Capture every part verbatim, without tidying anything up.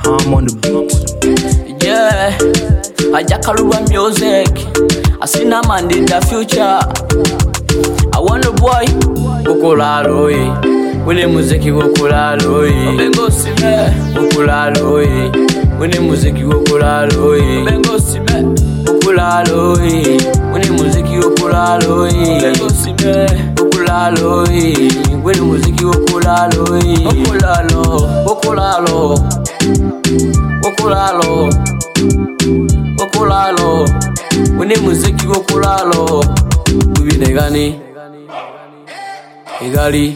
I'm on the beat. Yeah, I Jackaruba music. I see no man in the future. I want a boy, Ukulalo, Winnie Muziki Ukulalo, Bengo Sime, Ukulalo, Winnie Muziki Ukulalo, Bengo Sime, Ukulalo, Winnie Muziki Ukulalo, Bengo Sime, Ukulalo, Winnie Muziki Ukulalo, Ukulalo, Ukulalo, Ukulalo, Ukulalo, Winnie Muziki Ukulalo, Tubine gani, Gali,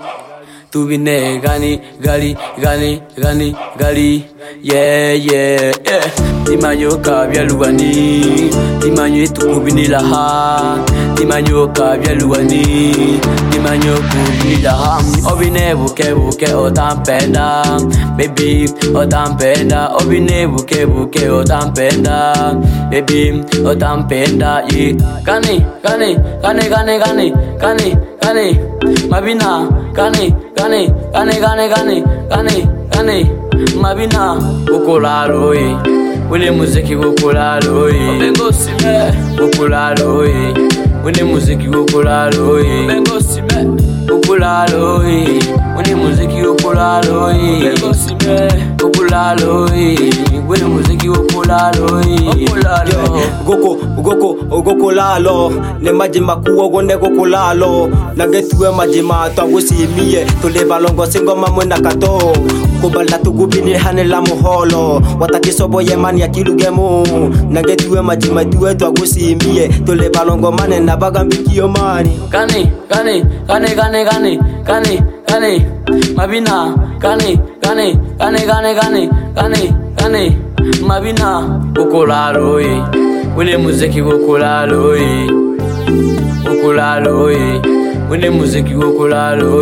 Tubine gani, Gali, gani, gani, Gali, yeah, yeah, yeah. Timanyoka byaluwani, timanyo tukubini laha, timanyoka byaluwani, timanyo kubini laha. Obine buke buke otampenda, baby otampenda. Obine buke buke otampenda, baby otampenda. Yeah. Kani, kani, kani, kani, kani, kani, kani, mabina, kani, kani, kani, kani, kani, kani, kani, mabina, Ukulalo, Winnie Muziki Ukulalo, Bengo Sime, Ukulalo, Winnie Muziki Ukulalo, Bengo Sime, Ukulalo, Winnie Muziki Ukulalo, Bengo Sime, Ukulalo, Winnie Muziki Ukulalo, Ukulalo. Goko, goko, goko lalo. Ne majima kuo gonde goko lalo. Nagetuwe majima twagusimie. Tule balongo singo mamwena kato. Kubala tukubini hane la muholo. Watakisobo yemani ya kilugemu. Nagetuwe majima tuwe twagusimie. Tule balongo mane na bagambiki yomani. Kani, kani, kani, kani, kani, kani, kani, mabina, kani, kani, kani, kani, kani, kani, kani, mabina, Ukulalo, Winnie Muziki Ukulalo, Ukulalo, Winnie Muziki Ukulalo,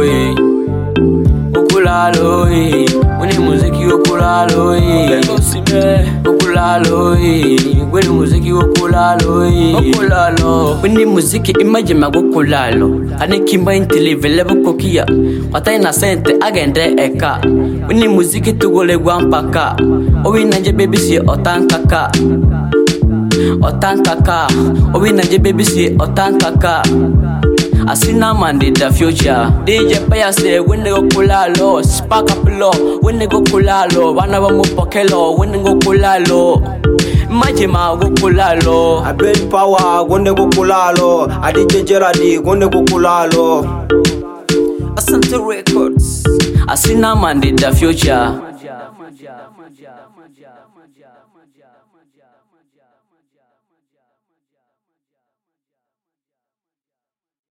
Ukulalo, Winnie Muziki Ukulalo, Bengo Sime, Ukulalo, Winnie Muziki Ukulalo, Ukulalo. Winnie Muziki imagine Ukulalo. Ane kimba intili vele bukokia. Watai na sente agende eka. Winnie Muziki tugole gwampaka. Owi nanje baby si otankaka. Otankaka. Owi nanje baby si otankaka. I see no man in the future. D J Paya say when they go Kulalo, spark up low. When they go Kulalo, one of them pokelo. When they go Kulalo, Majima go Kulalo. I brain power, gonde go kulalo. I D J Gerardi, gonde go kulalo. Asante Records. I see no man in the future. I see no man in the future.